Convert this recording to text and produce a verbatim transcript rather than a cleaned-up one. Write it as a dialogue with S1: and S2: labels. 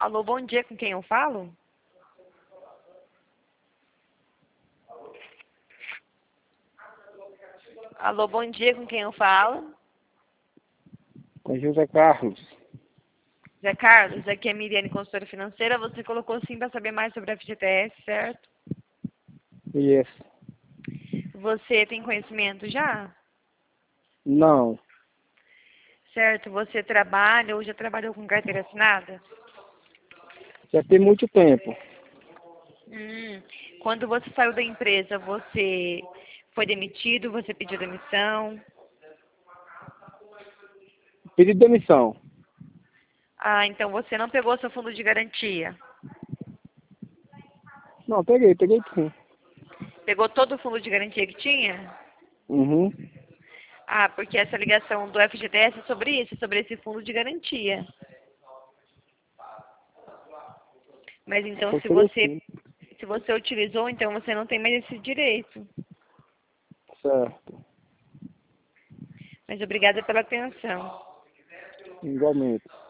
S1: Alô, bom dia, com quem eu falo? Alô, bom dia, com quem eu falo?
S2: Com José Carlos.
S1: Zé Carlos, aqui é Miriane, consultora financeira. Você colocou sim para saber mais sobre a F G T S, certo?
S2: Isso.
S1: Você tem conhecimento já?
S2: Não.
S1: Certo, você trabalha ou já trabalhou com carteira assinada?
S2: Já tem muito tempo.
S1: Hum, quando você saiu da empresa, você foi demitido, você pediu demissão?
S2: Pedi demissão.
S1: Ah, então você não pegou seu fundo de garantia.
S2: Não, peguei, peguei sim.
S1: Pegou todo o fundo de garantia que tinha?
S2: Uhum.
S1: Ah, porque essa ligação do F G T S é sobre isso, sobre esse fundo de garantia. Mas então,
S2: Foi
S1: se você,
S2: oferecido.
S1: se você utilizou, então você não tem mais esse direito.
S2: Certo.
S1: Mas obrigada pela atenção.
S2: Igualmente.